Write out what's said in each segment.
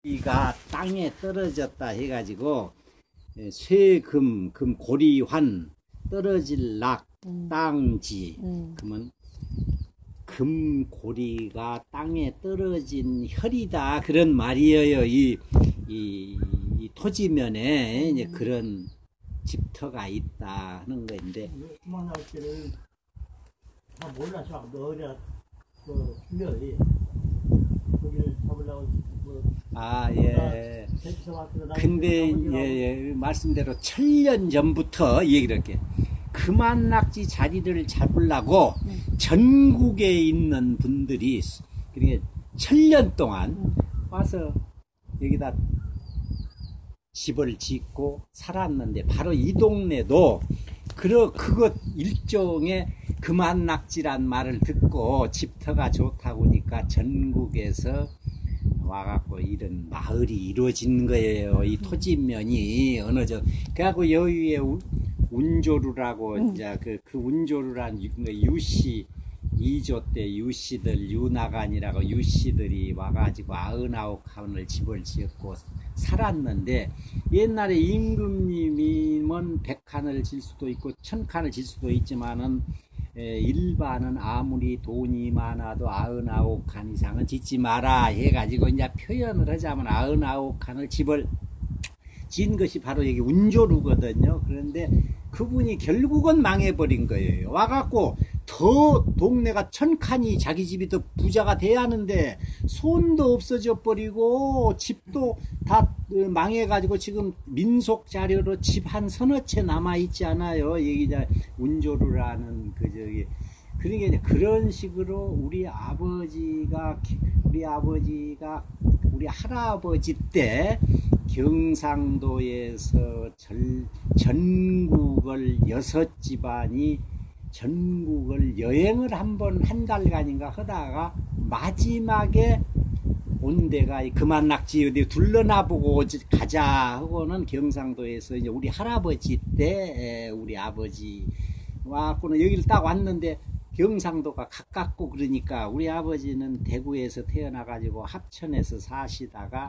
이가 땅에 떨어졌다 해가지고 쇠금, 고리환, 떨어질 락, 땅지. 그러면 금고리가 땅에 떨어진 혈이다 그런 말이에요. 이 토지면에 이제 그런 집터가 있다 하는 건데. 그만 나올 때는 다 몰라서 너희가 그 빌려이 거기를 잡으려고 예. 근데 예, 말씀대로 1000년 전부터 이렇게 금안낙지 자리를 잡으려고 전국에 있는 분들이 그러니까 1000년 동안 와서 여기다 집을 짓고 살았는데, 바로 이 동네도 그것 일종의 금안낙지란 말을 듣고 집터가 좋다고 하니까 전국에서 와갖고 이런 마을이 이루어진 거예요. 이 토지면이 어느 정도. 그래갖고 여기에 운조루라고 이제 그 운조루란 유씨 2조 때 유씨들 유나간이라고 유씨들이 와가지고 99칸을 집을 지었고 살았는데, 옛날에 임금님이면 100칸을 질 수도 있고 1000칸을 질 수도 있지만은 일반은 아무리 돈이 많아도 99칸 이상은 짓지 마라 해가지고 이제 표현을 하자면 99칸을 집을 지은 것이 바로 여기 운조루거든요. 그런데 그분이 결국은 망해버린 거예요. 와갖고 더 동네가 1000칸이 자기 집이 더 부자가 돼야 하는데 손도 없어져 버리고 집도 다 망해가지고 지금 민속 자료로 집 한 서너 채 남아있지 않아요. 여기 이제 운조루라는 그러니까 이제 그런 식으로 우리 할아버지 때 경상도에서 전국을 6집안이 전국을 여행을 한 달간인가 하다가 마지막에 온 데가 금안낙지 어디 둘러나보고 가자 하고는 경상도에서 이제 우리 할아버지 때 우리 아버지 와갖고는 여기를 딱 왔는데, 경상도가 가깝고 그러니까 우리 아버지는 대구에서 태어나가지고 합천에서 사시다가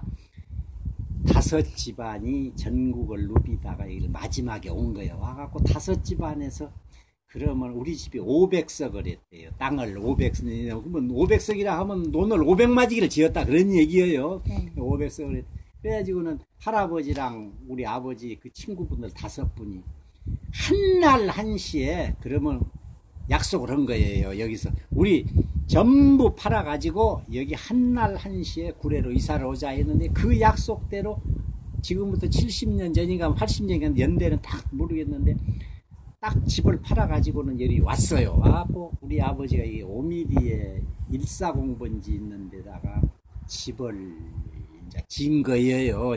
5집안이 전국을 누비다가 여기를 마지막에 온 거예요. 와갖고 5집안에서 그러면 우리 집이 500석을 했대요. 땅을 500석. 그러면 500석이라 하면 돈을 500마지기를 지었다 그런 얘기예요. 500석을 했. 그래가지고는 할아버지랑 우리 아버지 그 친구분들 5분이 한날 1시에 그러면 약속을 한 거예요. 여기서 우리 전부 팔아가지고 여기 한날 1시에 구례로 이사를 오자 했는데, 그 약속대로 지금부터 70년 전인가 80년 전 연대는 딱 모르겠는데 딱 집을 팔아가지고는 여기 왔어요. 와갖고 우리 아버지가 이 5mm에 140번지 있는 데다가 집을 이제 지은 거예요.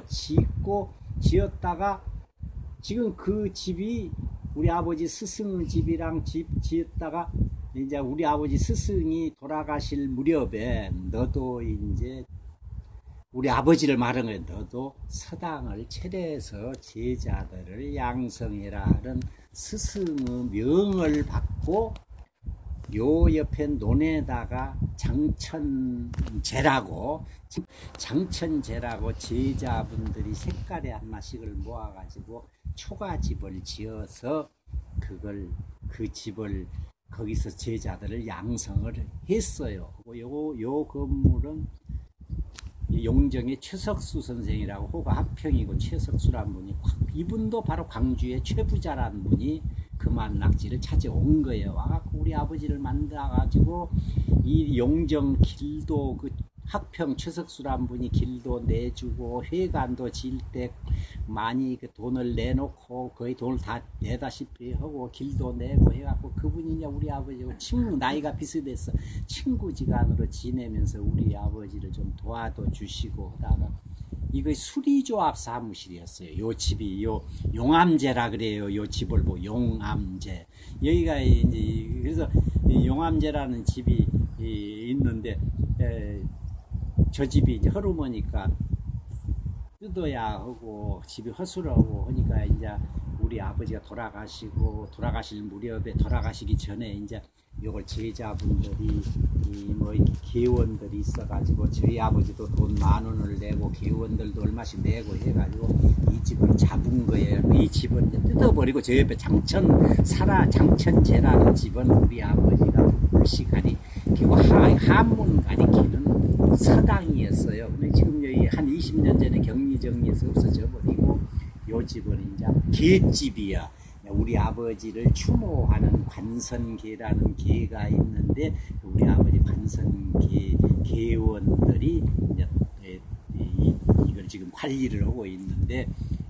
지었다가 지금 그 집이 우리 아버지 스승의 집이랑 집 지었다가 이제 우리 아버지 스승이 돌아가실 무렵에 너도 이제 우리 아버지를 말한 거예요. 너도 서당을 차려서 제자들을 양성해라 하는 스승의 명을 받고 요 옆에 논에다가 장천제라고 제자분들이 색깔에 하나씩을 모아가지고 초가집을 지어서 그 집을 거기서 제자들을 양성을 했어요. 요 건물은 용정의 최석수 선생이라고, 호가 학평이고 최석수란 분이, 이분도 바로 광주의 최부자란 분이 금안낙지를 찾아온 거예요. 와갖고 우리 아버지를 만나가지고 이 용정 길도 그 학평 최석수란 분이 길도 내주고 회관도 질 때 많이 그 돈을 내놓고 거의 돈을 다 내다시피 하고 길도 내고 해갖고 그분이 이제 우리 아버지하고 친구, 나이가 비슷했어. 친구지간으로 지내면서 우리 아버지를 좀 도와도 주시고 하다가 이거 수리조합 사무실이었어요. 요 집이 용암제라 그래요. 요 집을 보고 용암제. 여기가 이제 그래서 용암제라는 집이 있는데 저 집이 이제 허름하니까 뜯어야 하고 집이 허술하고 하니까 이제 우리 아버지가 돌아가실 무렵에 돌아가시기 전에 이제 요걸 제자분들이 뭐 개원들이 있어가지고 저희 아버지도 돈 10,000원을 내고 개원들도 얼마씩 내고 해가지고 이 집을 잡은 거예요. 이 집은 이제 뜯어버리고 저 옆에 장천제라는 집은 우리 아버지가 불시간이 그리고 한문 가리키는 서당이었어요. 근데 지금 여기 한 20년 전에 격리정리해서 없어져 버리고 요 집은 이제 개집이야. 우리 아버지를 추모하는 관선계라는 계가 있는데 우리 아버지 관선계 계원들이 이제 이걸 지금 관리를 하고 있는데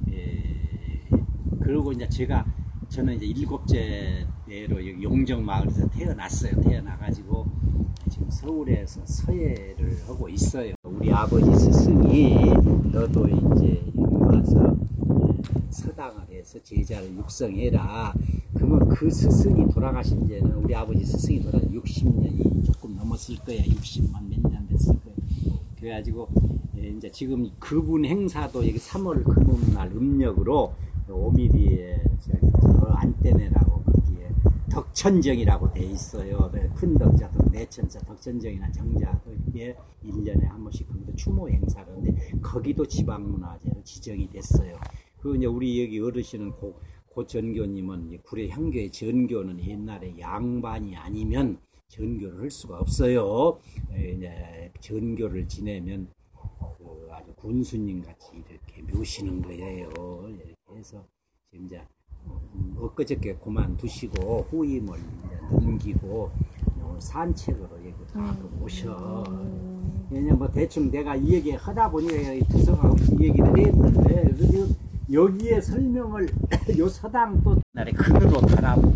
그리고 이제 저는 이제 7째 대로 여기 용정마을에서 태어났어요. 태어나가지고 지금 서울에서 서예를 하고 있어요. 우리 아버지 스승이 너도 이제 여기 와서 서당을 해서 제자를 육성해라. 그러면 그 스승이 돌아가신 지는 우리 아버지 스승이 돌아가신 60년이 조금 넘었을 거야. 60만 몇 년 됐을 거야. 그래가지고 이제 지금 그분 행사도 여기 3월 금음날 음력으로 오미리에 저 안떼네라고 거기에 덕천정이라고 돼 있어요. 큰 덕자, 내천자, 덕천정이나 정자 거기에 1년에 한 번씩 거기도 추모 행사를 하는데 거기도 지방문화재로 지정이 됐어요. 그리고 이제 우리 여기 어르신은 고 전교님은 구례 향교의 전교는 옛날에 양반이 아니면 전교를 할 수가 없어요. 이제 전교를 지내면 아주 군수님 같이 이렇게 모시는 거예요. 이렇게 해서 지금 이제 엊그저께 그만두시고 후임을 이제 넘기고 산책으로 여기 다 오셔. 왜냐면 뭐 대충 내가 이 얘기 하다 보니까 두서가 없이 얘기를 했는데 여기에 설명을 요 서당 또 옛날에 근으로 달아보면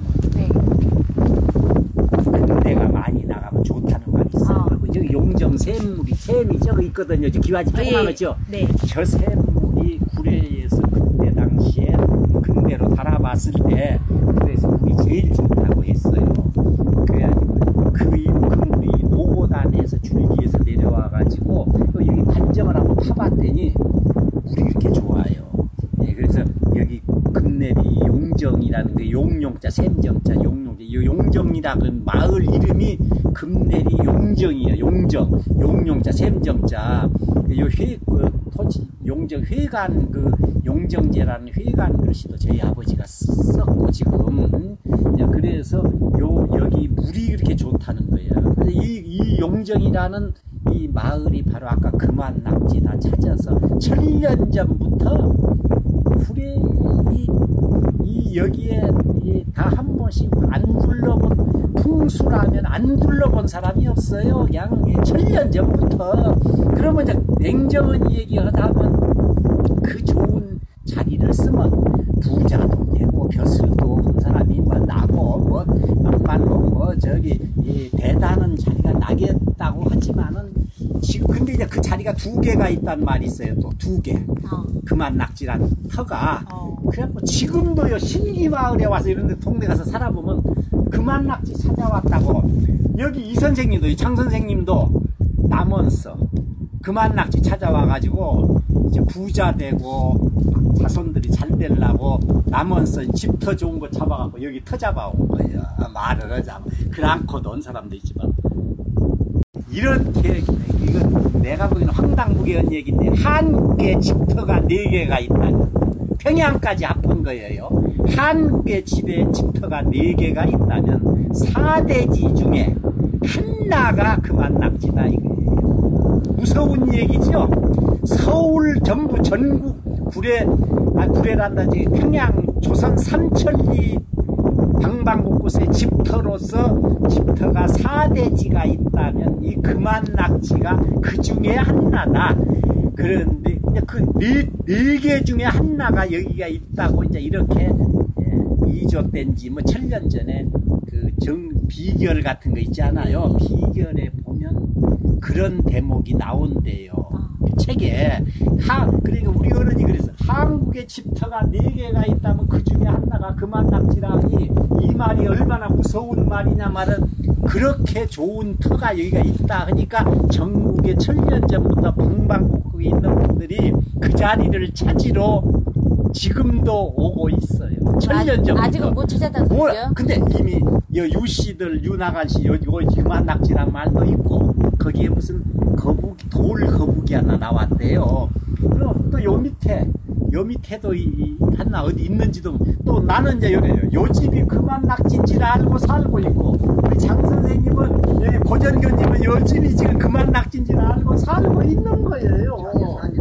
근대가 많이 나가면 좋다는 말이 있어요. 그리고 저기 용정 샘이 저기 있거든요. 저 기와집 조그마하죠. 네. 저 샘물이 구례에서 그때 당시에 근대로 달아봤을 때 그래서 물이 제일 좋다고 했어요. 그래가지고 그 물이 노고단에서 줄기에서 내려와가지고 여기 판정을 한번 파봤더니 물이 이렇게 좋아요. 그래서 여기 금내리 용정이라는 게 용용자, 샘정자, 용용자, 이 용정이라는 마을 이름이 금내리 용정이에요. 용용자, 샘정자. 요 토지 용정 회관 용정제라는 회관 글씨도 저희 아버지가 썼고 지금 그래서 여기 물이 그렇게 좋다는 거예요. 이 용정이라는 이 마을이 바로 아까 금안 낙지다 찾아서 1000년 전부터 구례 여기에 다 한 번씩 안 둘러본 풍수라면 안 둘러본 사람이 없어요. 그냥 1000년 전부터. 그러면 이제 냉정한 얘기하다 하면 그 좋은 자리를 쓰면 부자도 되고 벼슬도 한 사람이 뭐 나고 뭐 막말로 뭐 저기 대단한 자리가 나겠다고 하지만은 지금 근데 이제 그 자리가 2개가 있단 말이 있어요. 또 2개. 그만 낙지란 터가. 그래갖고 지금도요 신기마을에 와서 이런데 동네 가서 살아보면 그만 낙지 찾아왔다고. 여기 이 선생님도 장 선생님도 남원서 그만 낙지 찾아와가지고 이제 부자 되고 자손들이 잘 되려고 남원서 집터 좋은 거 잡아갖고 여기 터 잡아온 거예요. 말을 하자. 그랑코도 온 사람도 있지만. 이렇게 이건 내가 보기에는 황당무계한 얘기인데 한국에 집터가 4개가 있다니 평양까지 합한 거예요. 한국의 집에 집터가 4개가 있다면 4대지 중에 하나가 그만낙지다 이거예요. 무서운 얘기죠. 서울 전부 전국 구례란다지 평양 조선 삼천리 방방곳곳에 집터로서 집터가 4대지가 있다면 이 금안낙지가 그 중에 하나다. 그런데 그 4개 중에 하나가 여기가 있다고 이제 이렇게 이조된지 뭐 1000년 전에 그 비결 같은 거 있잖아요. 비결에 보면 그런 대목이 나온대요. 그 책에. 그러니까 우리 어른이 그래서 한국에 집터가 4개가 있다면 그 중에 하나가 그만낙지라니 이 말이 얼마나 무서운 말이냐 말은 그렇게 좋은 터가 여기가 있다 하니까 전국에 1000년 전부터 방방곡곡에 있는 분들이 그 자리를 찾으러 지금도 오고 있어요. 천년 전부터. 아직은 못 찾아다녔어요? 근데 이미 유씨들 유나간씨 요 그만 낙지란 말도 있고 거기에 무슨 거북이 돌 거북이 하나 나왔대요. 그럼 또 요 밑에도 하나 어디 있는지도 또 나는 이제 요래요. 요 집이 그만 낙지인 줄 알고 살고 있고 우리 장 선생님은 고전교님은 요 집이 지금 그만 낙지인 줄 알고 살고 있는 거예요.